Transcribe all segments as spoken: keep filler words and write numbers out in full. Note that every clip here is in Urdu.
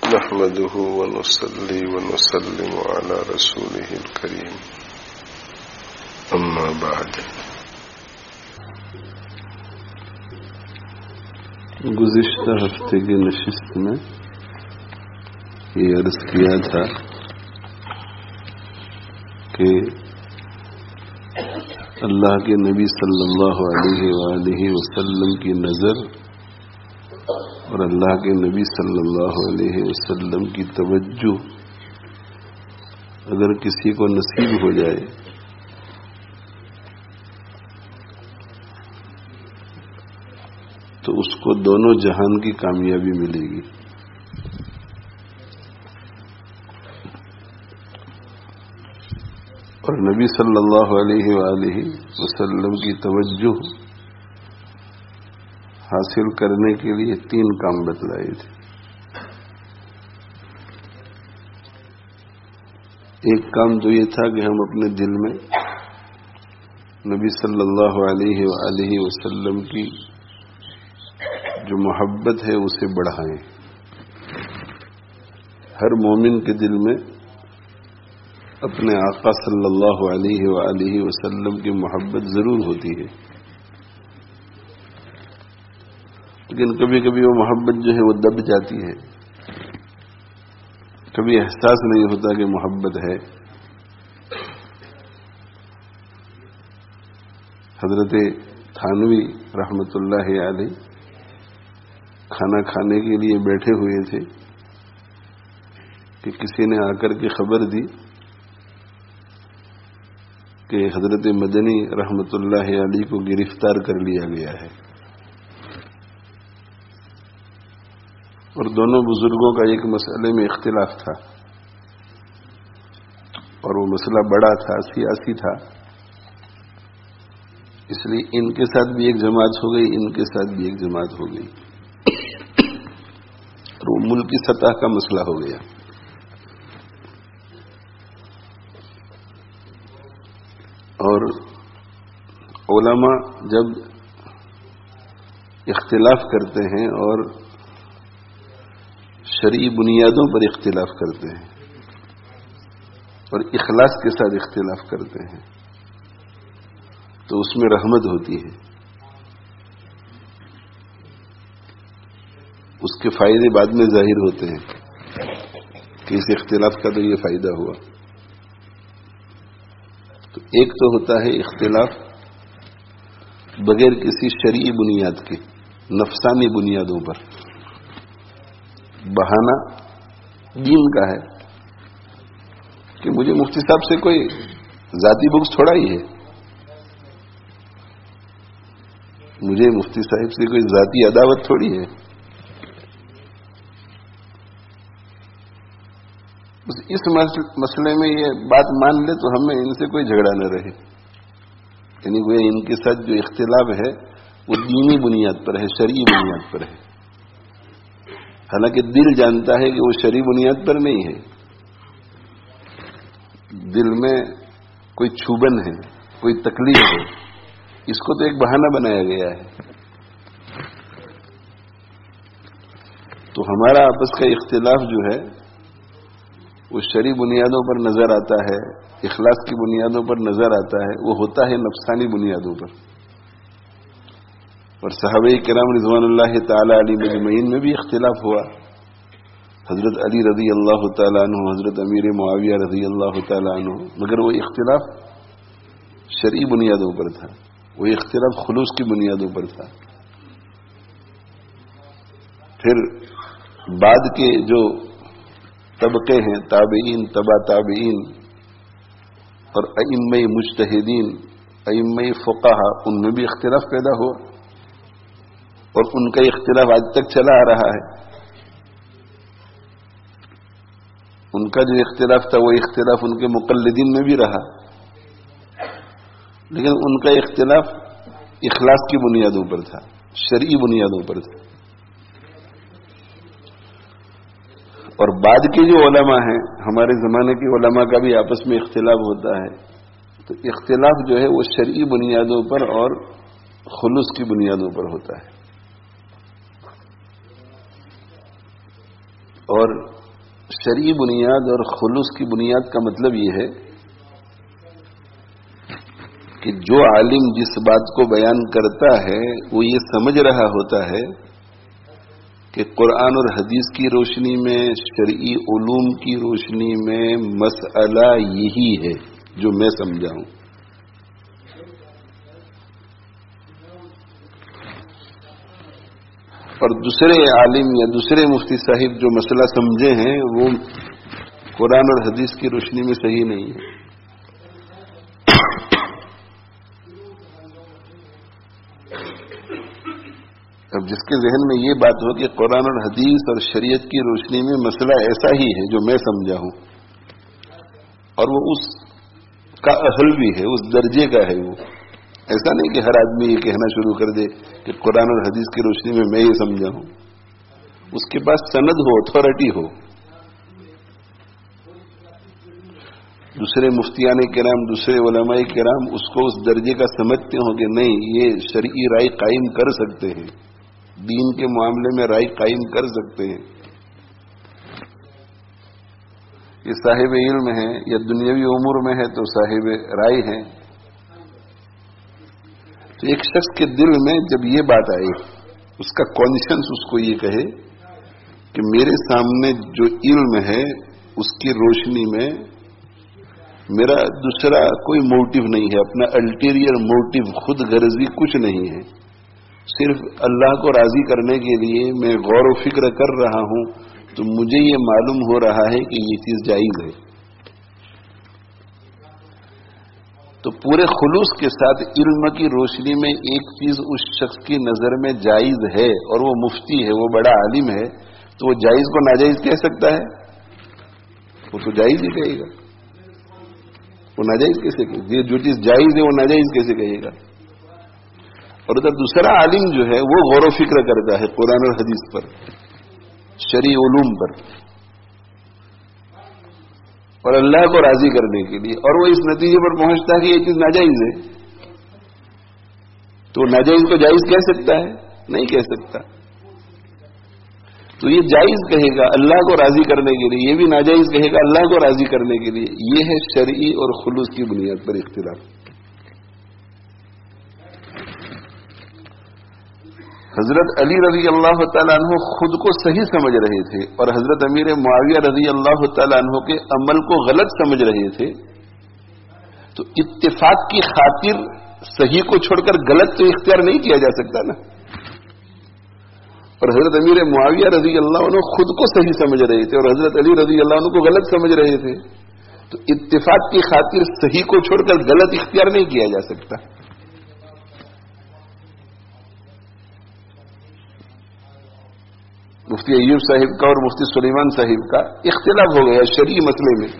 نحمده ونصلي ونسلم على رسوله الكريم اما بعد. گزشتہ ہفتے کی نشست میں یہ عرض کیا تھا کہ اللہ کے نبی صلی اللہ علیہ وآلہ وسلم کی نظر اور اللہ کے نبی صلی اللہ علیہ وسلم کی توجہ اگر کسی کو نصیب ہو جائے تو اس کو دونوں جہان کی کامیابی ملے گی. اور نبی صلی اللہ علیہ وآلہ وسلم کی توجہ حاصل کرنے کے لیے تین کام بتلائے تھے. ایک کام تو یہ تھا کہ ہم اپنے دل میں نبی صلی اللہ علیہ وآلہ وسلم کی جو محبت ہے اسے بڑھائیں. ہر مومن کے دل میں اپنے آقا صلی اللہ علیہ وآلہ وسلم کی محبت ضرور ہوتی ہے، لیکن کبھی کبھی وہ محبت جو ہے وہ دب جاتی ہے، کبھی احساس نہیں ہوتا کہ محبت ہے. حضرت تھانوی رحمت اللہ علیہ کھانا کھانے کے لیے بیٹھے ہوئے تھے کہ کسی نے آ کر کے خبر دی کہ حضرت مدنی رحمت اللہ علیہ کو گرفتار کر لیا گیا ہے. اور دونوں بزرگوں کا ایک مسئلے میں اختلاف تھا، اور وہ مسئلہ بڑا تھا، سیاسی تھا، اس لیے ان کے ساتھ بھی ایک جماعت ہو گئی، ان کے ساتھ بھی ایک جماعت ہو گئی، اور وہ ملکی سطح کا مسئلہ ہو گیا. اور علماء جب اختلاف کرتے ہیں اور شرعی بنیادوں پر اختلاف کرتے ہیں اور اخلاص کے ساتھ اختلاف کرتے ہیں تو اس میں رحمت ہوتی ہے. اس کے فائدے بعد میں ظاہر ہوتے ہیں کہ اس اختلاف کا تو یہ فائدہ ہوا. تو ایک تو ہوتا ہے اختلاف بغیر کسی شرعی بنیاد کے، نفسانی بنیادوں پر. بہانہ دین کا ہے کہ مجھے مفتی صاحب سے کوئی ذاتی بغض تھوڑا ہی ہے، مجھے مفتی صاحب سے کوئی ذاتی عداوت تھوڑی ہے. اس مسئلے میں یہ بات مان لے تو ہمیں ان سے کوئی جھگڑا نہ رہے. یعنی وہ ان کے ساتھ جو اختلاف ہے وہ دینی بنیاد پر ہے، شرعی بنیاد پر ہے. حالانکہ دل جانتا ہے کہ وہ شرعی بنیاد پر نہیں ہے، دل میں کوئی چھوبن ہے، کوئی تکلیف ہے، اس کو تو ایک بہانہ بنایا گیا ہے. تو ہمارا آپس کا اختلاف جو ہے وہ شرعی بنیادوں پر نظر آتا ہے، اخلاص کی بنیادوں پر نظر آتا ہے، وہ ہوتا ہے نفسانی بنیادوں پر. اور صحابہ کرام رضوان اللہ تعالی علیہ مجمعین میں بھی اختلاف ہوا. حضرت علی رضی اللہ تعالیٰ عنہ، حضرت امیر معاویہ رضی اللہ تعالیٰ عنہ، مگر وہ اختلاف شرعی بنیادوں پر تھا، وہ اختلاف خلوص کی بنیادوں پر تھا. پھر بعد کے جو طبقے ہیں، تابعین، تبع تابعین اور ائمہ مجتہدین، ائمہ فقہا، ان میں بھی اختلاف پیدا ہوا اور ان کا اختلاف آج تک چلا آ رہا ہے. ان کا جو اختلاف تھا وہ اختلاف ان کے مقلدین میں بھی رہا، لیکن ان کا اختلاف اخلاص کی بنیادوں پر تھا، شرعی بنیادوں پر تھا. اور بعد کے جو علماء ہیں، ہمارے زمانے کے علماء کا بھی آپس میں اختلاف ہوتا ہے، تو اختلاف جو ہے وہ شرعی بنیادوں پر اور خلوص کی بنیادوں پر ہوتا ہے. اور شرعی بنیاد اور خلوص کی بنیاد کا مطلب یہ ہے کہ جو عالم جس بات کو بیان کرتا ہے وہ یہ سمجھ رہا ہوتا ہے کہ قرآن اور حدیث کی روشنی میں، شرعی علوم کی روشنی میں مسئلہ یہی ہے جو میں سمجھا ہوں. اور دوسرے عالم یا دوسرے مفتی صاحب جو مسئلہ سمجھے ہیں وہ قرآن اور حدیث کی روشنی میں صحیح نہیں ہے. اب جس کے ذہن میں یہ بات ہو کہ قرآن اور حدیث اور شریعت کی روشنی میں مسئلہ ایسا ہی ہے جو میں سمجھا ہوں، اور وہ اس کا اہل بھی ہے، اس درجے کا ہے، وہ ایسا نہیں کہ ہر آدمی یہ کہنا شروع کر دے کہ قرآن اور حدیث کی روشنی میں میں یہ سمجھا ہوں. اس کے پاس سند ہو، اتھارٹی ہو. دوسرے مفتیان کرام، دوسرے علماء کرام اس کو اس درجے کا سمجھتے ہوں کہ نہیں یہ شرعی رائے قائم کر سکتے ہیں، دین کے معاملے میں رائے قائم کر سکتے ہیں. یہ صاحب علم ہیں یا دنیاوی امور میں ہے تو صاحب رائے ہیں. تو ایک شخص کے دل میں جب یہ بات آئی، اس کا کانشنس اس کو یہ کہے کہ میرے سامنے جو علم ہے اس کی روشنی میں میرا دوسرا کوئی موٹیو نہیں ہے، اپنا الٹیریئر موٹیو، خود غرضی کچھ نہیں ہے، صرف اللہ کو راضی کرنے کے لیے میں غور و فکر کر رہا ہوں، تو مجھے یہ معلوم ہو رہا ہے کہ یہ چیز جائز ہے. تو پورے خلوص کے ساتھ علم کی روشنی میں ایک چیز اس شخص کی نظر میں جائز ہے اور وہ مفتی ہے، وہ بڑا عالم ہے، تو وہ جائز کو ناجائز کہہ سکتا ہے؟ وہ تو جائز ہی کہے گا. وہ ناجائز کیسے کہے گا؟ جو چیز جائز ہے وہ ناجائز کیسے کہے گا؟ اور ادھر دوسرا عالم جو ہے وہ غور و فکر کرتا ہے قرآن اور حدیث پر، شرعی علوم پر، اور اللہ کو راضی کرنے کے لیے، اور وہ اس نتیجے پر پہنچتا ہے کہ یہ چیز ناجائز ہے. تو ناجائز کو جائز کہہ سکتا ہے؟ نہیں کہہ سکتا. تو یہ جائز کہے گا اللہ کو راضی کرنے کے لیے، یہ بھی ناجائز کہے گا اللہ کو راضی کرنے کے لیے. یہ ہے شرعی اور خلوص کی بنیاد پر اختلاف. حضرت علی رضی اللہ تعالیٰ عنہ خود کو صحیح سمجھ رہے تھے اور حضرت امیر معاویہ رضی اللہ تعالیٰ عنہ کے عمل کو غلط سمجھ رہے تھے. تو اتفاق کی خاطر صحیح کو چھوڑ کر غلط تو اختیار نہیں کیا جا سکتا نا. اور حضرت امیر معاویہ رضی اللہ عنہ خود کو صحیح سمجھ رہے تھے اور حضرت علی رضی اللہ عنہ کو غلط سمجھ رہے تھے. تو اتفاق کی خاطر صحیح کو چھوڑ کر غلط اختیار نہیں کیا جا سکتا. مفتی ایوب صاحب کا اور مفتی سلیمان صاحب کا اختلاف ہو گیا شرعی مسئلے میں،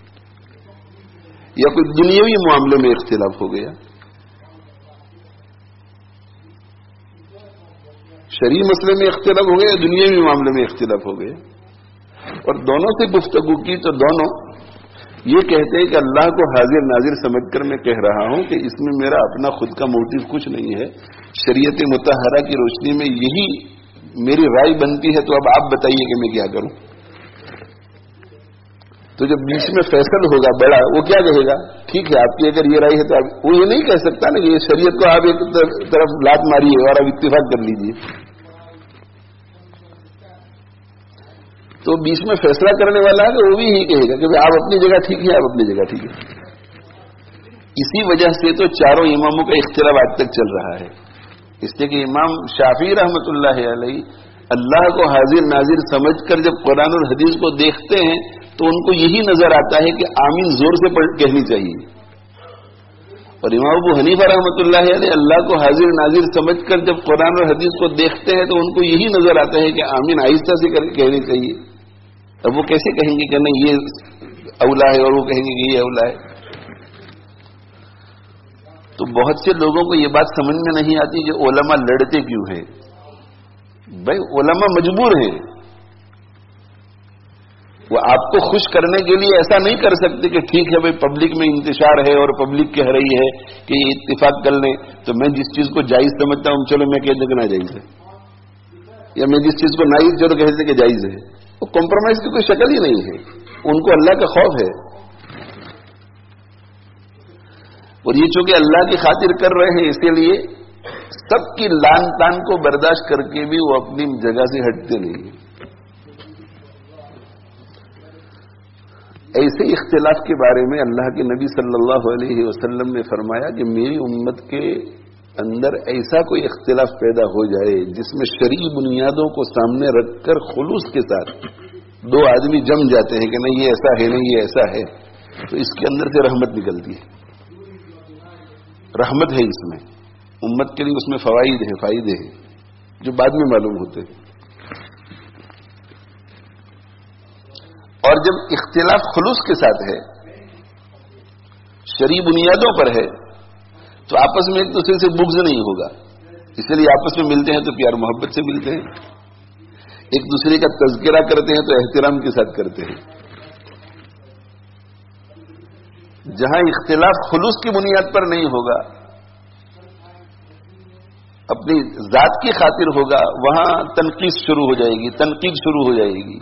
یا کوئی دنیاوی معاملے میں اختلاف ہو گیا. شرعی مسئلے میں اختلاف ہو گیا یا دنیاوی معاملے میں اختلاف ہو گیا. اور دونوں سے گفتگو کی تو دونوں یہ کہتے ہیں کہ اللہ کو حاضر ناظر سمجھ کر میں کہہ رہا ہوں کہ اس میں میرا اپنا خود کا موٹیو کچھ نہیں ہے، شریعت مطہرہ کی روشنی میں یہی میری رائے بنتی ہے، تو اب آپ بتائیے کہ میں کیا کروں. تو جب بیچ میں فیصل ہوگا بڑا، وہ کیا کہے گا؟ ٹھیک ہے آپ کی اگر یہ رائے ہے تو آپ، وہ یہ نہیں کہہ سکتا نا کہ یہ شریعت کو آپ ایک طرف لات ماریے اور آپ اتفاق کر لیجیے. تو بیچ میں فیصلہ کرنے والا ہے کہ وہ بھی یہی کہے گا کہ آپ اپنی جگہ ٹھیک ہے، آپ اپنی جگہ ٹھیک ہے. اسی وجہ سے تو چاروں اماموں کا اختلاف آج تک چل رہا ہے. اس لیے کہ امام شافعی رحمۃ اللہ علیہ اللہ کو حاضر ناظر سمجھ کر جب قرآن اور حدیث کو دیکھتے ہیں تو ان کو یہی نظر آتا ہے کہ آمین زور سے کہنی چاہیے. اور امام ابو حنیفہ رحمۃ اللہ علیہ اللہ کو حاضر ناظر سمجھ کر جب قرآن اور حدیث کو دیکھتے ہیں تو ان کو یہی نظر آتا ہے کہ آمین آہستہ سے کہنی چاہیے. اب وہ کیسے کہیں گے کہ نہیں یہ اولا ہے اور وہ کہیں گے کہ یہ اولا ہے. تو بہت سے لوگوں کو یہ بات سمجھ میں نہیں آتی کہ علماء لڑتے کیوں ہیں. بھائی علماء مجبور ہیں، وہ آپ کو خوش کرنے کے لیے ایسا نہیں کر سکتے کہ ٹھیک ہے بھائی پبلک میں انتشار ہے اور پبلک کہہ رہی ہے کہ یہ اتفاق کر لیں تو میں جس چیز کو جائز سمجھتا ہوں چلو میں کہہ دوں کہ ناجائز ہے، یا میں جس چیز کو ناجائز چلو کہہ دیں کہ جائز ہے. وہ کمپرومائز کی کوئی شکل ہی نہیں ہے. ان کو اللہ کا خوف ہے، اور یہ چونکہ اللہ کی خاطر کر رہے ہیں، اسی لیے سب کی لان تان کو برداشت کر کے بھی وہ اپنی جگہ سے ہٹتے نہیں ہیں. ایسے اختلاف کے بارے میں اللہ کے نبی صلی اللہ علیہ وسلم نے فرمایا کہ میری امت کے اندر ایسا کوئی اختلاف پیدا ہو جائے جس میں شرعی بنیادوں کو سامنے رکھ کر خلوص کے ساتھ دو آدمی جم جاتے ہیں کہ نہیں یہ ایسا ہے نہیں یہ ایسا ہے، تو اس کے اندر سے رحمت نکلتی ہے. رحمت ہے اس میں، امت کے لیے اس میں فوائد ہیں، فائدے ہیں جو بعد میں معلوم ہوتے ہیں. اور جب اختلاف خلوص کے ساتھ ہے، شرعی بنیادوں پر ہے، تو آپس میں ایک دوسرے سے بغض نہیں ہوگا. اس لیے آپس میں ملتے ہیں تو پیار محبت سے ملتے ہیں، ایک دوسرے کا تذکرہ کرتے ہیں تو احترام کے ساتھ کرتے ہیں. جہاں اختلاف خلوص کی بنیاد پر نہیں ہوگا، اپنی ذات کی خاطر ہوگا، وہاں تنقید شروع ہو جائے گی، تنقید شروع ہو جائے گی.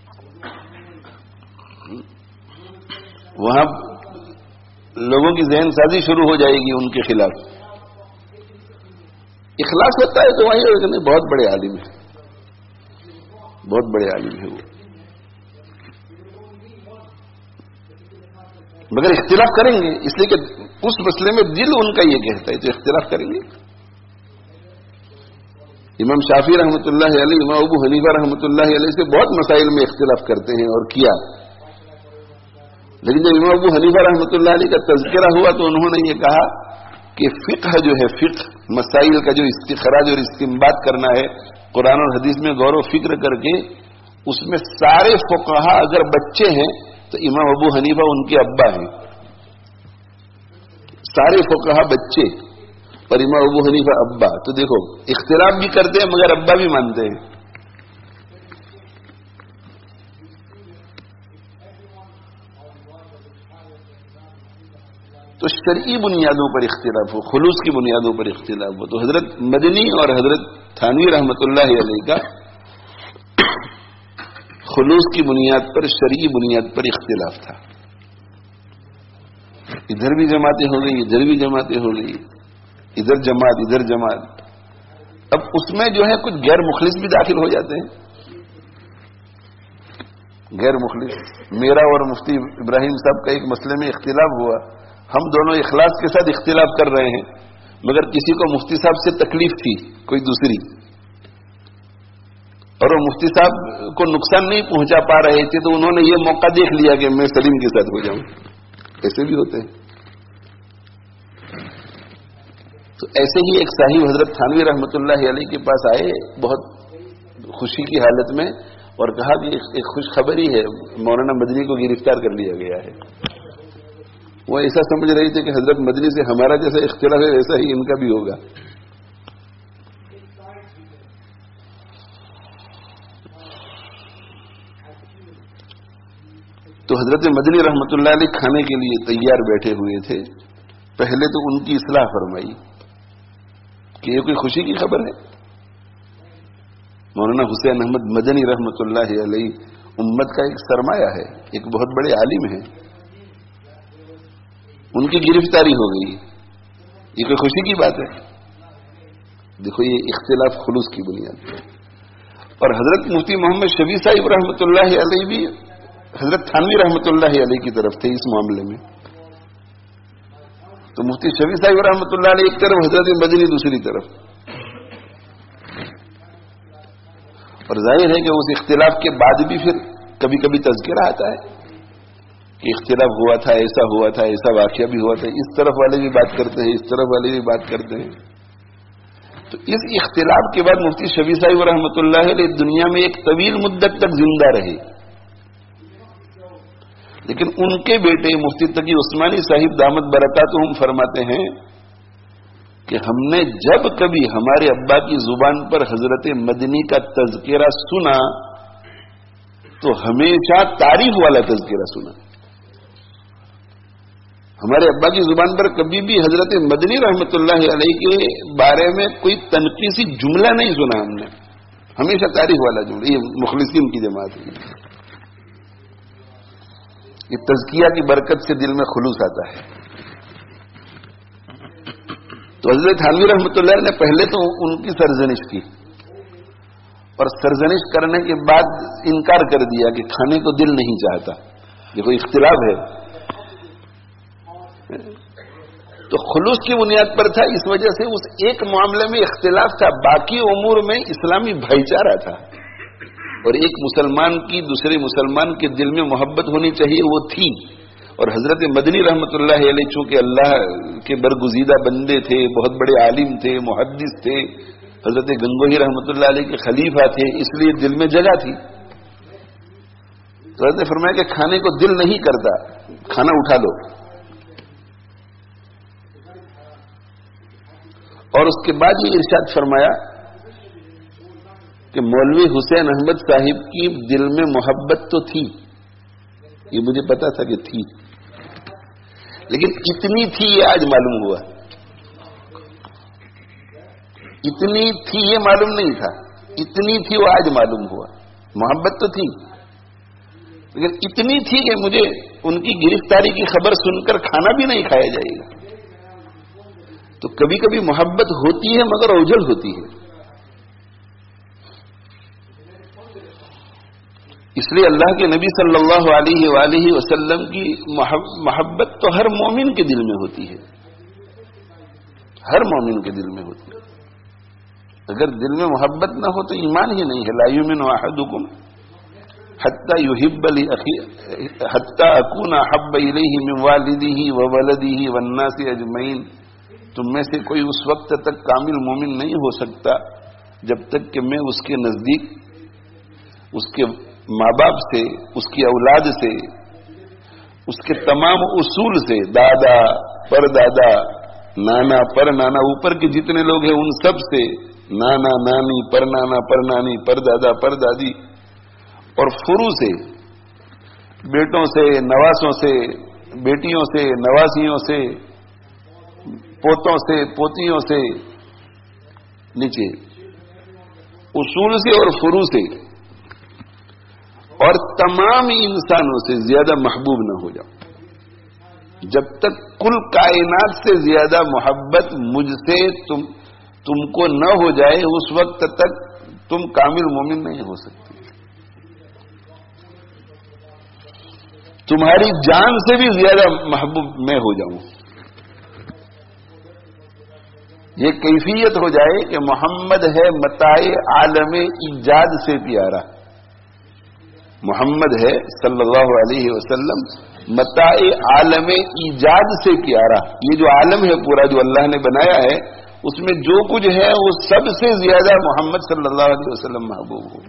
وہاں لوگوں کی ذہن سازی شروع ہو جائے گی ان کے خلاف. اخلاص ہوتا ہے تو وہیں ہوگا، نہیں بہت بڑے عالم ہیں، بہت بڑے عالم ہیں وہ، مگر اختلاف کریں گے اس لیے کہ اس مسئلے میں دل ان کا یہ کہتا ہے تو اختلاف کریں گے. امام شافعی رحمۃ اللہ علیہ، امام ابو حنیفہ رحمۃ اللہ علیہ سے بہت مسائل میں اختلاف کرتے ہیں اور کیا، لیکن جب امام ابو حنیفہ رحمۃ اللہ علیہ کا تذکرہ ہوا تو انہوں نے یہ کہا کہ فقہ جو ہے، فقہ مسائل کا جو استخراج اور استنباط کرنا ہے قرآن اور حدیث میں غور و فکر کر کے، اس میں سارے فقہا اگر بچے ہیں تو امام ابو حنیفہ ان کے ابا ہیں. سارے فقہا بچے اور امام ابو حنیفہ ابا، تو دیکھو اختلاف بھی کرتے ہیں مگر ابا بھی مانتے ہیں. تو شرعی بنیادوں پر اختلاف ہو، خلوص کی بنیادوں پر اختلاف ہو. تو حضرت مدنی اور حضرت تھانوی رحمۃ اللہ علیہ کا خلوص کی بنیاد پر، شرعی بنیاد پر اختلاف تھا. ادھر بھی جماعتیں ہو گئی، ادھر بھی جماعتیں ہو گئی، ادھر جماعت ادھر جماعت. اب اس میں جو ہے کچھ غیر مخلص بھی داخل ہو جاتے ہیں. غیر مخلص، میرا اور مفتی ابراہیم صاحب کا ایک مسئلے میں اختلاف ہوا، ہم دونوں اخلاص کے ساتھ اختلاف کر رہے ہیں، مگر کسی کو مفتی صاحب سے تکلیف تھی کوئی دوسری، اور وہ مفتی صاحب کو نقصان نہیں پہنچا پا رہے تھے، تو انہوں نے یہ موقع دیکھ لیا کہ میں سلیم کے ساتھ ہو جاؤں. ایسے بھی ہوتے ہیں. تو ایسے ہی ایک صاحب حضرت تھانوی رحمۃ اللہ علیہ کے پاس آئے بہت خوشی کی حالت میں، اور کہا کہ ایک خوش خبری ہے، مولانا مدنی کو گرفتار کر لیا گیا ہے. وہ ایسا سمجھ رہی تھے کہ حضرت مدنی سے ہمارا جیسا اختلاف ہے ویسا ہی ان کا بھی ہوگا. تو حضرت مدنی رحمۃ اللہ علیہ کھانے کے لیے تیار بیٹھے ہوئے تھے. پہلے تو ان کی اصلاح فرمائی کہ یہ کوئی خوشی کی خبر ہے. مولانا حسین احمد مدنی رحمۃ اللہ علیہ امت کا ایک سرمایہ ہے، ایک بہت بڑے عالم ہیں، ان کی گرفتاری ہو گئی، یہ کوئی خوشی کی بات ہے؟ دیکھو یہ اختلاف خلوص کی بنیاد ہے. اور حضرت مفتی محمد شفیع صاحب رحمۃ اللہ علیہ بھی حضرت تھانوی رحمۃ اللہ علیہ کی طرف تھے اس معاملے میں. تو مفتی شفیع صاحب رحمۃ اللہ علیہ ایک طرف، حضرت مدنی دوسری طرف. اور ظاہر ہے کہ اس اختلاف کے بعد بھی پھر کبھی کبھی تذکرہ آتا ہے کہ اختلاف ہوا تھا، ایسا ہوا تھا، ایسا واقعہ بھی ہوا تھا. اس طرف والے بھی بات کرتے ہیں، اس طرف والے بھی بات کرتے ہیں. تو اس اختلاف کے بعد مفتی شفیع صاحب رحمۃ اللہ علیہ دنیا میں ایک طویل مدت تک زندہ رہے، لیکن ان کے بیٹے مفتی تقی عثمانی صاحب دامت برکاتہم فرماتے ہیں کہ ہم نے جب کبھی ہمارے ابا کی زبان پر حضرت مدنی کا تذکرہ سنا تو ہمیشہ تعریف والا تذکرہ سنا. ہمارے ابا کی زبان پر کبھی بھی حضرت مدنی رحمۃ اللہ علیہ کے بارے میں کوئی تنقیصی جملہ نہیں سنا ہم نے. ہمیشہ تاریخ والا جملہ. یہ مخلصین کی جماعت ہے. یہ تزکیہ کی برکت سے دل میں خلوص آتا ہے. تو حضرت تھانوی رحمۃ اللہ نے پہلے تو ان کی سرزنش کی اور سرزنش کرنے کے بعد انکار کر دیا کہ کھانے کو دل نہیں چاہتا. یہ کوئی اختلاف ہے. تو خلوص کی بنیاد پر تھا. اس وجہ سے اس ایک معاملے میں اختلاف تھا. باقی امور میں اسلامی بھائی چارہ تھا. اور ایک مسلمان کی دوسرے مسلمان کے دل میں محبت ہونی چاہیے وہ تھی. اور حضرت مدنی رحمت اللہ علیہ چونکہ اللہ کے برگزیدہ بندے تھے, بہت بڑے عالم تھے, محدث تھے, حضرت گنگوہی رحمت اللہ علیہ کے خلیفہ تھے, اس لیے دل میں جگہ تھی. تو حضرت نے فرمایا کہ کھانے کو دل نہیں کرتا, کھانا اٹھا لو. اور اس کے بعد یہ ارشاد فرمایا کہ مولوی حسین احمد صاحب کی دل میں محبت تو تھی, یہ مجھے پتا تھا کہ تھی, لیکن اتنی تھی یہ آج معلوم ہوا. اتنی تھی یہ معلوم نہیں تھا, اتنی تھی وہ آج معلوم ہوا. محبت تو تھی لیکن اتنی تھی کہ مجھے ان کی گرفتاری کی خبر سن کر کھانا بھی نہیں کھایا جائے گا. تو کبھی کبھی محبت ہوتی ہے مگر اوجھل ہوتی ہے. اس لیے اللہ کے نبی صلی اللہ علیہ وآلہ وسلم کی محبت تو ہر مومن کے دل میں ہوتی ہے, ہر مومن کے دل میں ہوتی ہے. اگر دل میں محبت نہ ہو تو ایمان ہی نہیں ہے. لا یؤمن احدکم حتی یحب لأخیہ حتی اکون احب الیہ من والدہ وولدہ والناس اجمعین. تم میں سے کوئی اس وقت تک کامل مومن نہیں ہو سکتا جب تک کہ میں اس کے نزدیک اس کے ماں باپ سے, اس کی اولاد سے, اس کے تمام اصول سے, دادا پر دادا, نانا پر نانا, اوپر کے جتنے لوگ ہیں ان سب سے, نانا نانی پر نانا پر نانی پر دادا پر دادی, اور فرو سے, بیٹوں سے, نواسوں سے, بیٹیوں سے, نواسیوں سے, پوتوں سے, پوتیوں سے, نیچے اصول سے اور فرو سے, اور تمام انسانوں سے زیادہ محبوب نہ ہو جاؤ. جب تک کل کائنات سے زیادہ محبت مجھ سے تم تم کو نہ ہو جائے اس وقت تک تم کامل مومن نہیں ہو سکتے. تمہاری جان سے بھی زیادہ محبوب میں ہو جاؤں. یہ کیفیت ہو جائے کہ محمد ہے متاع عالم ایجاد سے پیارا. محمد ہے صلی اللہ علیہ وسلم متاع عالم ایجاد سے پیارا. یہ جو عالم ہے پورا جو اللہ نے بنایا ہے اس میں جو کچھ ہے وہ سب سے زیادہ محمد صلی اللہ علیہ وسلم محبوب ہو.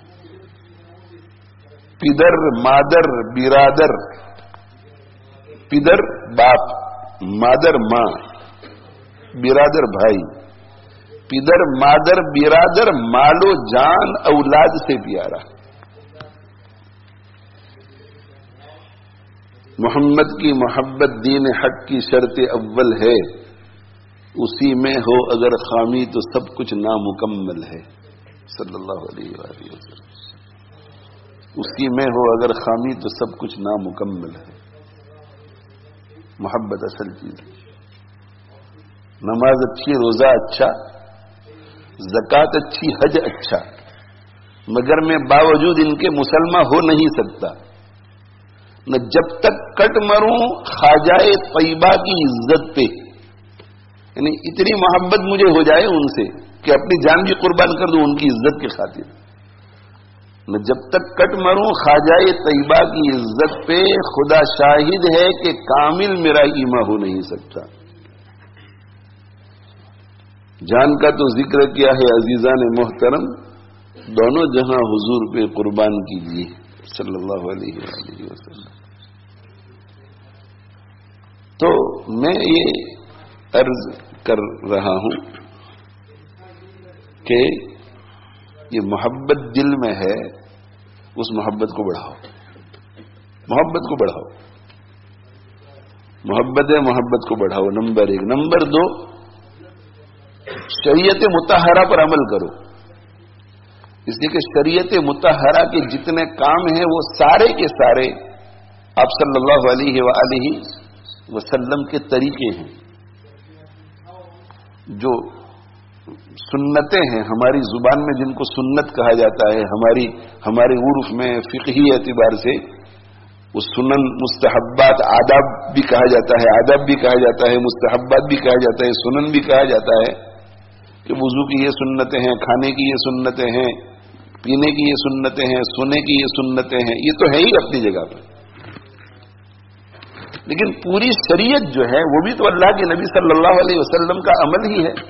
پدر, مادر, برادر, پدر باپ, مادر ماں, برادر بھائی, پدر مادر برادر مالو جان اولاد سے پیارا. محمد کی محبت دین حق کی شرط اول ہے. اسی میں ہو اگر خامی تو سب کچھ نامکمل ہے. صلی اللہ علیہ وآلہ وسلم. اسی میں ہو اگر خامی تو سب کچھ نامکمل ہے. محبت اصل چیز ہے. نماز اچھی, روزہ اچھا, زکات اچھی, حج اچھا, مگر میں باوجود ان کے مسلمان ہو نہیں سکتا. نہ جب تک کٹ مروں خواجہ طیبہ کی عزت پہ, یعنی اتنی محبت مجھے ہو جائے ان سے کہ اپنی جان بھی قربان کر دوں ان کی عزت کی خاطر. نہ جب تک کٹ مروں خواجہ طیبہ کی عزت پہ, خدا شاہد ہے کہ کامل میرا ایمان ہو نہیں سکتا. جان کا تو ذکر کیا ہے عزیزان محترم, دونوں جہاں حضور پہ قربان کیجیے صلی اللہ علیہ وآلہ وسلم. تو میں یہ عرض کر رہا ہوں کہ یہ محبت دل میں ہے, اس محبت کو بڑھاؤ, محبت کو بڑھاؤ, محبت ہے محبت کو بڑھاؤ. نمبر ایک. نمبر دو, شریعت مطہرہ پر عمل کرو. اس لیے کہ شریعت مطہرہ کے جتنے کام ہیں وہ سارے کے سارے آپ صلی اللہ علیہ وآلہ وسلم کے طریقے ہیں. جو سنتیں ہیں ہماری زبان میں جن کو سنت کہا جاتا ہے، ہماری ہمارے عرف میں فقہی اعتبار سے وہ سنن مستحبات آداب بھی کہا جاتا ہے، آداب بھی کہا جاتا ہے، مستحبات بھی کہا جاتا ہے، سنن بھی کہا جاتا ہے کہ وضو کی یہ سنتیں ہیں، کھانے کی یہ سنتیں ہیں، پینے کی یہ سنتیں ہیں، سونے کی یہ سنتیں ہیں. یہ تو ہے ہی اپنی جگہ پر، لیکن پوری شریعت جو ہے وہ بھی تو اللہ کے نبی صلی اللہ علیہ وسلم کا عمل ہی ہے.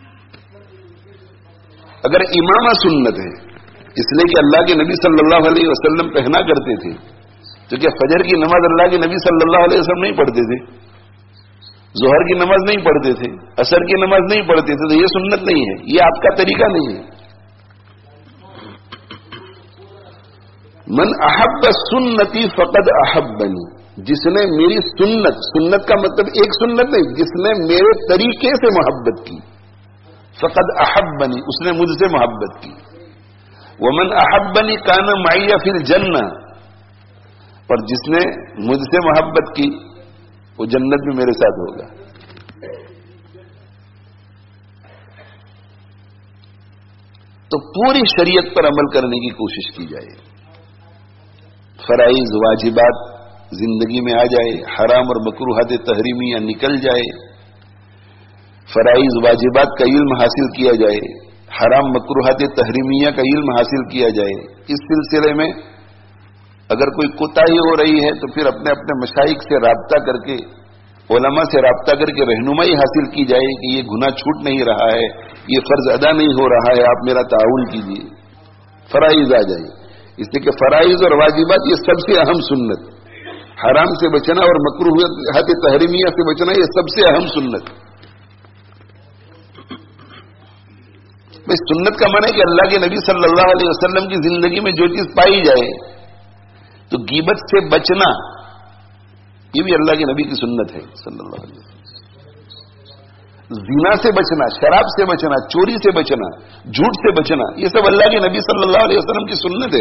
اگر امامہ سنت ہے اس لیے کہ اللہ کے نبی صلی اللہ علیہ وسلم پہنا کرتے تھے، تو کیا فجر کی نماز اللہ کے نبی صلی اللہ علیہ وسلم نہیں پڑھتے تھے؟ ظہر کی نماز نہیں پڑھتے تھے؟ عصر کی نماز نہیں پڑھتے تھے؟ تو یہ سنت نہیں ہے، یہ آپ کا طریقہ نہیں ہے. من احب سنتی فقد احبنی، جس نے میری سنت، سنت کا مطلب ایک سنت نہیں، جس نے میرے طریقے سے محبت کی، فقد احبنی، اس نے مجھ سے محبت کی. ومن احبنی کان معی فی الجنہ، اور جس نے مجھ سے محبت کی وہ جنت بھی میرے ساتھ ہوگا. تو پوری شریعت پر عمل کرنے کی کوشش کی جائے، فرائض واجبات زندگی میں آ جائے، حرام اور مکروہات تحریمیہ نکل جائے، فرائض واجبات کا علم حاصل کیا جائے، حرام مکروہات تحریمیہ کا علم حاصل کیا جائے. اس سلسلے میں اگر کوئی کوتاہی ہو رہی ہے تو پھر اپنے اپنے مشائخ سے رابطہ کر کے، علماء سے رابطہ کر کے رہنمائی حاصل کی جائے کہ یہ گناہ چھوٹ نہیں رہا ہے، یہ فرض ادا نہیں ہو رہا ہے، آپ میرا تعاون کیجیے. فرائض آ جائے، اس لیے کہ فرائض اور واجبات یہ سب سے اہم سنت، حرام سے بچنا اور مکروہات تحریمیہ سے بچنا یہ سب سے اہم سنت. بھائی سنت کا معنی ہے کہ اللہ کے نبی صلی اللہ علیہ وسلم کی زندگی میں جو چیز پائی جائے، تو غیبت سے بچنا یہ بھی اللہ کے نبی کی سنت ہے صلی اللہ علیہ وسلم. زنا سے بچنا، شراب سے بچنا، چوری سے بچنا، جھوٹ سے بچنا، یہ سب اللہ کے نبی صلی اللہ علیہ وسلم کی سنت ہے.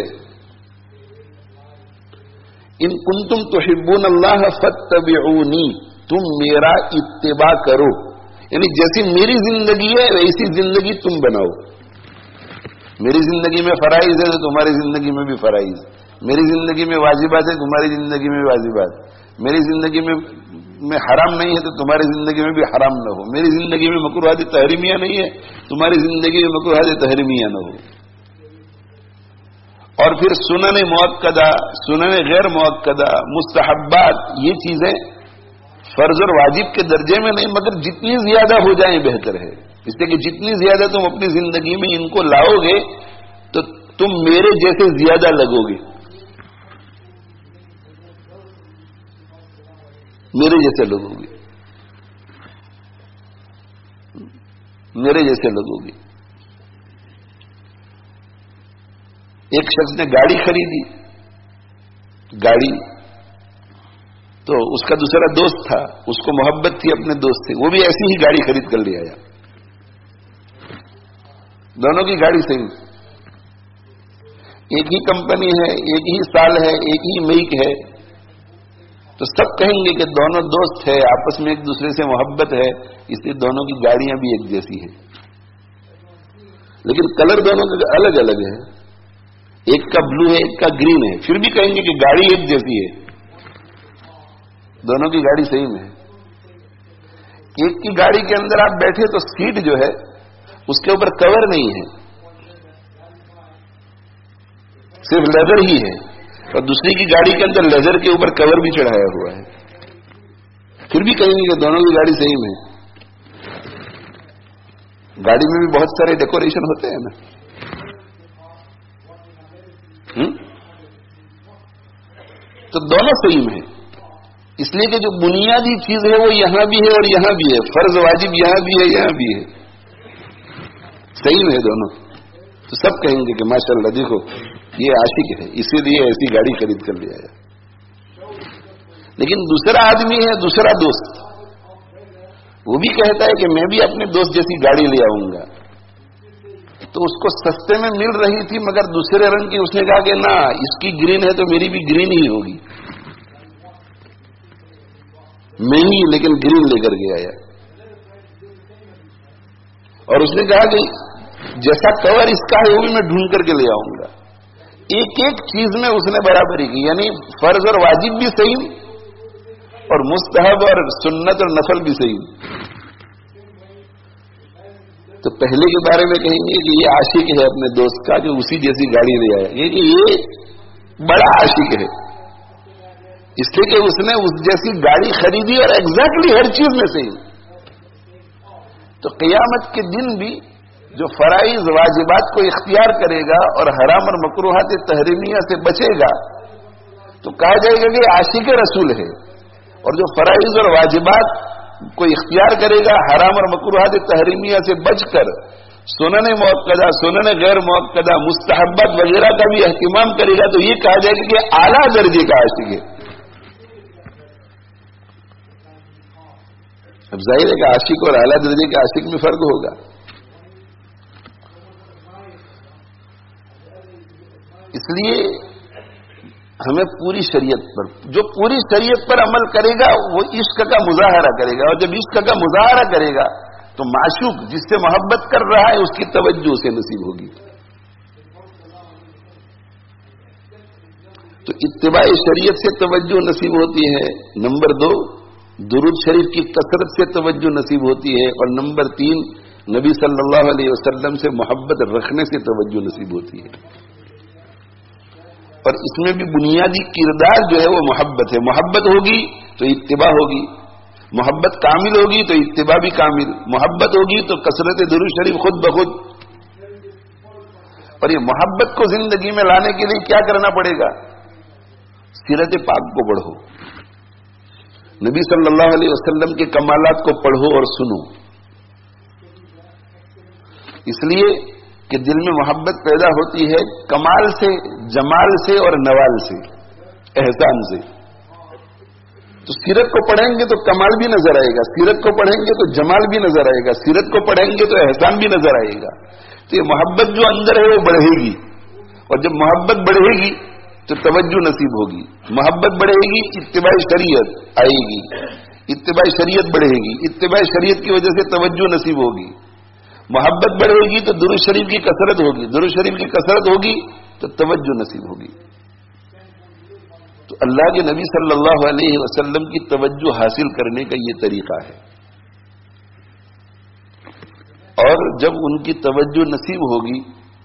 ان کنتم تحبون اللہ فاتبعونی، تم میرا اتباع کرو، یعنی جیسی میری زندگی ہے ویسی زندگی تم بناؤ. میری زندگی میں فرائض ہے تو تمہاری زندگی میں بھی فرائض، میری زندگی میں واجبات ہے تمہاری زندگی میں بھی واجبات، میری زندگی میں میں حرام نہیں ہے تو تمہاری زندگی میں بھی حرام نہ ہو، میری زندگی میں مکروہات تحریمیہ نہیں ہے تمہاری زندگی میں مکروہات تحریمیہ نہ ہو. اور پھر سنن مؤکدہ، سنن غیر مؤکدہ، مستحبات، یہ چیزیں فرض اور واجب کے درجے میں نہیں، مگر جتنی زیادہ ہو جائیں بہتر ہے. اس لیے کہ جتنی زیادہ تم اپنی زندگی میں ان کو لاؤ گے تو تم میرے جیسے زیادہ لگو گے، میرے جیسے لگو گے، میرے جیسے لگو گے. ایک شخص نے گاڑی خریدی، گاڑی تو اس کا دوسرا دوست تھا، اس کو محبت تھی اپنے دوست سے، وہ بھی ایسی ہی گاڑی خرید کر لے آیا. دونوں کی گاڑی صحیح، ایک ہی کمپنی ہے، ایک ہی سال ہے، ایک ہی میک ہے، تو سب کہیں گے کہ دونوں دوست ہے، آپس میں ایک دوسرے سے محبت ہے، اس لیے دونوں کی گاڑیاں بھی ایک جیسی ہیں. لیکن کلر دونوں کا الگ الگ ہے، ایک کا بلو ہے ایک کا گرین ہے، پھر بھی کہیں گے کہ گاڑی ایک جیسی ہے، دونوں کی گاڑی صحیح میں ہے. ایک کی گاڑی کے اندر آپ بیٹھے تو سیٹ جو ہے اس کے اوپر کور نہیں ہے، صرف لیدر ہی ہے، اور دوسری کی گاڑی کے اندر لیدر کے اوپر کور بھی چڑھایا ہوا ہے، پھر بھی کہیں گے کہ دونوں کی گاڑی صحیح میں. گاڑی میں بھی بہت سارے ڈیکوریشن ہوتے ہیں نا، تو دونوں صحیح میں ہے. اس لیے کہ جو بنیادی چیز ہے وہ یہاں بھی ہے اور یہاں بھی ہے، فرض واجب یہاں بھی ہے یہاں بھی ہے، صحیح میں ہے دونوں. تو سب کہیں گے کہ ماشاءاللہ دیکھو یہ عاشق ہے، اسی لیے ایسی گاڑی خرید کر لے آیا. لیکن دوسرا آدمی ہے، دوسرا دوست، وہ بھی کہتا ہے کہ میں بھی اپنے دوست جیسی گاڑی لے آؤں گا، تو اس کو سستے میں مل رہی تھی مگر دوسرے رنگ کی، اس نے کہا کہ نہ، اس کی گرین ہے تو میری بھی گرین ہی ہوگی، مہنگی لیکن گرین لے کر کے آیا. اور اس نے کہا کہ جیسا کور اس کا ہے وہ بھی میں ڈھونڈ کر کے لے آؤں گا. ایک ایک چیز میں اس نے برابری کی، یعنی فرض اور واجب بھی صحیح اور مستحب اور سنت اور نفل بھی صحیح. تو پہلے کے بارے میں کہیں گے کہ یہ عاشق ہے اپنے دوست کا جو اسی جیسی گاڑی لے آیا، یہ کہ یہ بڑا عاشق ہے اس لیے کہ اس نے اس جیسی گاڑی خریدی اور ایگزیکٹلی ہر چیز میں صحیح. تو قیامت کے دن بھی جو فرائض واجبات کو اختیار کرے گا اور حرام اور مکروہات تحریمیہ سے بچے گا تو کہا جائے گا کہ عاشق رسول ہے، اور جو فرائض اور واجبات کو اختیار کرے گا حرام اور مکروہات تحریمیہ سے بچ کر سنن موقدہ، سنن غیر موقدہ، مستحبات وغیرہ کا بھی اہتمام کرے گا تو یہ کہا جائے گا کہ اعلیٰ درجے کا عاشق ہے. اب ظاہر ہے کہ عاشق اور اعلیٰ درجے کے عاشق میں فرق ہوگا. اس لیے ہمیں پوری شریعت پر، جو پوری شریعت پر عمل کرے گا وہ عشق کا مظاہرہ کرے گا، اور جب عشق کا مظاہرہ کرے گا تو معشوق جس سے محبت کر رہا ہے اس کی توجہ اسے نصیب ہوگی. تو اتباع شریعت سے توجہ نصیب ہوتی ہے. نمبر دو، درود شریف کی کثرت سے توجہ نصیب ہوتی ہے. اور نمبر تین، نبی صلی اللہ علیہ وسلم سے محبت رکھنے سے توجہ نصیب ہوتی ہے. اور اس میں بھی بنیادی کردار جو ہے وہ محبت ہے. محبت ہوگی تو اتباع ہوگی، محبت کامل ہوگی تو اتباع بھی کامل، محبت ہوگی تو کثرت درود شریف خود بخود. اور یہ محبت کو زندگی میں لانے کے لیے کیا کرنا پڑے گا؟ سیرت پاک کو پڑھو، نبی صلی اللہ علیہ وسلم کے کمالات کو پڑھو اور سنو. اس لیے کہ دل میں محبت پیدا ہوتی ہے کمال سے، جمال سے اور نوال سے، احسان سے. تو سیرت کو پڑھیں گے تو کمال بھی نظر آئے گا، سیرت کو پڑھیں گے تو جمال بھی نظر آئے گا، سیرت کو پڑھیں گے تو احسان بھی نظر آئے گا. تو یہ محبت جو اندر ہے وہ بڑھے گی، اور جب محبت بڑھے گی تو توجہ نصیب ہوگی. محبت بڑھے گی، اتباع شریعت آئے گی، اتباع شریعت بڑھے گی، اتباع شریعت کی وجہ سے توجہ نصیب ہوگی. محبت بڑھے گی تو درود شریف کی کثرت ہوگی، درود شریف کی کثرت ہوگی تو توجہ نصیب ہوگی. تو اللہ کے نبی صلی اللہ علیہ وسلم کی توجہ حاصل کرنے کا یہ طریقہ ہے. اور جب ان کی توجہ نصیب ہوگی،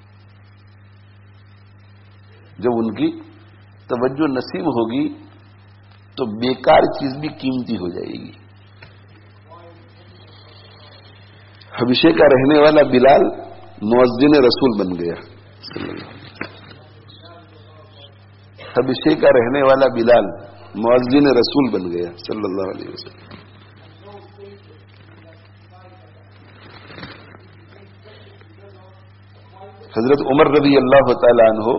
جب ان کی توجہ نصیب ہوگی تو بیکار چیز بھی قیمتی ہو جائے گی. حبشے کا رہنے والا بلال مؤذن رسول بن گیا. حبشے کا رہنے والا بلال مؤذن رسول بن گیا صلی اللہ علیہ وسلم. حضرت عمر رضی اللہ تعالی عنہ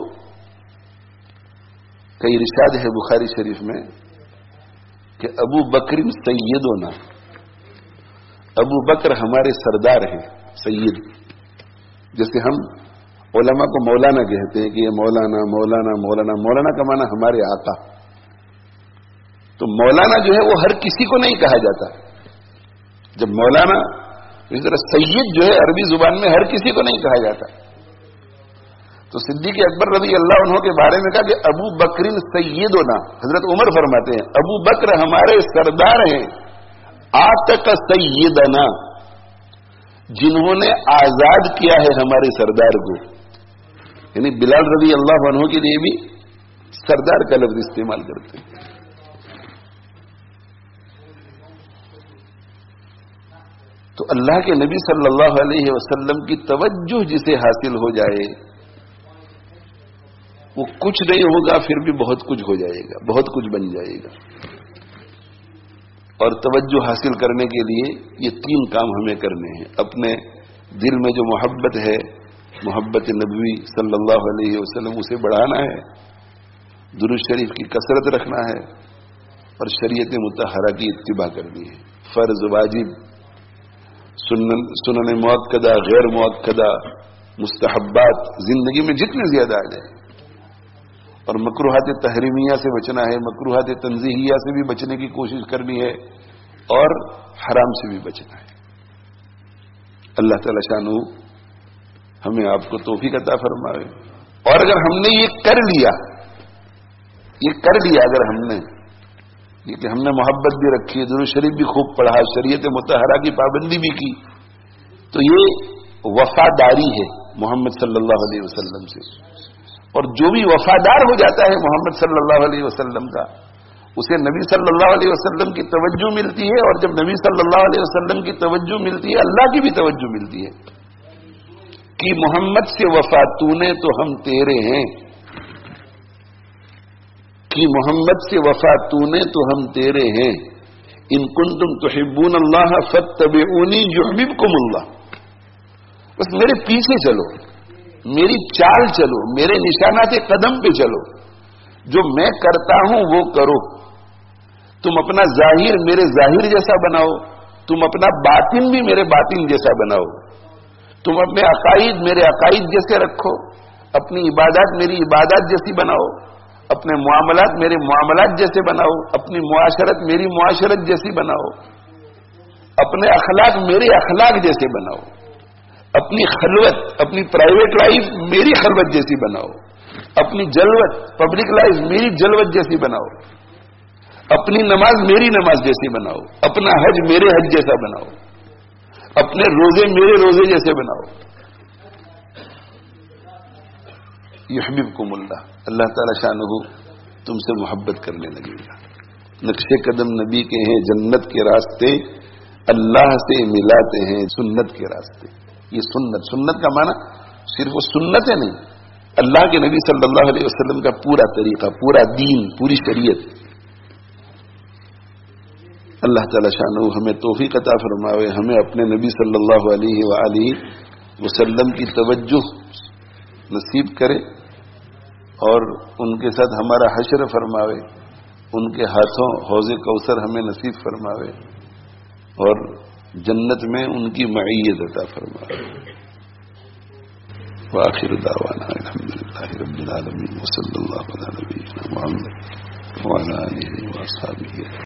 کا ارشاد ہے بخاری شریف میں کہ ابو بکر سیدنا، ابو بکر ہمارے سردار ہیں. سید جیسے ہم علماء کو مولانا کہتے ہیں کہ یہ مولانا مولانا مولانا مولانا کا معنی ہمارے آقا. تو مولانا جو ہے وہ ہر کسی کو نہیں کہا جاتا. جب مولانا، اس طرح سید جو ہے عربی زبان میں ہر کسی کو نہیں کہا جاتا. تو صدیق اکبر رضی اللہ عنہ کے بارے میں کہا کہ ابو بکر سیدنا، حضرت عمر فرماتے ہیں ابو بکر ہمارے سردار ہیں. آتق سیدنا، جنہوں نے آزاد کیا ہے ہمارے سردار کو. یعنی بلال رضی اللہ عنہ کے لیے بھی سردار کا لفظ استعمال کرتے ہیں. تو اللہ کے نبی صلی اللہ علیہ وسلم کی توجہ جسے حاصل ہو جائے وہ کچھ نہیں ہوگا پھر بھی بہت کچھ ہو جائے گا، بہت کچھ بن جائے گا. اور توجہ حاصل کرنے کے لیے یہ تین کام ہمیں کرنے ہیں. اپنے دل میں جو محبت ہے، محبت نبوی صلی اللہ علیہ وسلم، اسے بڑھانا ہے، درود شریف کی کثرت رکھنا ہے، اور شریعت مطہرہ کی اتباع کرنی ہے. فرض، واجب، سنن سنن مؤکدہ، غیر مؤکدہ، مستحبات زندگی میں جتنے زیادہ آ جائیں، اور مکروہات تحریمیہ سے بچنا ہے، مکروہات تنزیہیہ سے بھی بچنے کی کوشش کرنی ہے، اور حرام سے بھی بچنا ہے۔ اللہ تعالی شانہ ہمیں آپ کو توفیق عطا فرمائے۔ اور اگر ہم نے یہ کر لیا یہ کر لیا اگر ہم نے یہ کہ ہم نے محبت بھی رکھی، درود شریف بھی خوب پڑھا، شریعت مطہرہ کی پابندی بھی کی، تو یہ وفاداری ہے محمد صلی اللہ علیہ وسلم سے۔ اور جو بھی وفادار ہو جاتا ہے محمد صلی اللہ علیہ وسلم کا، اسے نبی صلی اللہ علیہ وسلم کی توجہ ملتی ہے، اور جب نبی صلی اللہ علیہ وسلم کی توجہ ملتی ہے، اللہ کی بھی توجہ ملتی ہے کہ محمد سے وفا تو نے تو ہم تیرے ہیں، کہ محمد سے وفا تو نے تو ہم تیرے ہیں، ان کنتم تحبون اللہ فاتبعونی یحببکم اللہ۔ بس میرے پیچھے چلو، میری چال چلو، میرے نشانات قدم پہ چلو، جو میں کرتا ہوں وہ کرو۔ تم اپنا ظاہر میرے ظاہر جیسا بناؤ، تم اپنا باطن بھی میرے باطن جیسا بناؤ، تم اپنے عقائد میرے عقائد جیسے رکھو، اپنی عبادات میری عبادات جیسی بناؤ، اپنے معاملات میرے معاملات جیسے بناؤ، اپنی معاشرت میری معاشرت جیسی بناؤ، اپنے اخلاق میرے اخلاق جیسے بناؤ، اپنی خلوت اپنی پرائیویٹ لائف میری خلوت جیسی بناؤ، اپنی جلوت پبلک لائف میری جلوت جیسی بناؤ، اپنی نماز میری نماز جیسی بناؤ، اپنا حج میرے حج جیسا بناؤ، اپنے روزے میرے روزے جیسے بناؤ۔ یحببکم اللہ، اللہ تعالی شانہ تم سے محبت کرنے لگے گا۔ نقش قدم نبی کے ہیں، جنت کے راستے اللہ سے ملاتے ہیں سنت کے راستے۔ یہ سنت سنت کا معنی صرف وہ سنت ہے نہیں، اللہ کے نبی صلی اللہ علیہ وسلم کا پورا طریقہ، پورا دین، پوری شریعت۔ اللہ تعالی شانہ ہمیں توفیق عطا فرماوے، ہمیں اپنے نبی صلی اللہ علیہ وآلہ وسلم کی توجہ نصیب کرے، اور ان کے ساتھ ہمارا حشر فرماوے، ان کے ہاتھوں حوض کوثر ہمیں نصیب فرماوے، اور جنت میں ان کی معیت عطا فرمائے۔ وآخر دعوانا الحمدللہ رب العالمین، وصلی اللہ علی نبینا محمد وعلی آلہ وصحبہ۔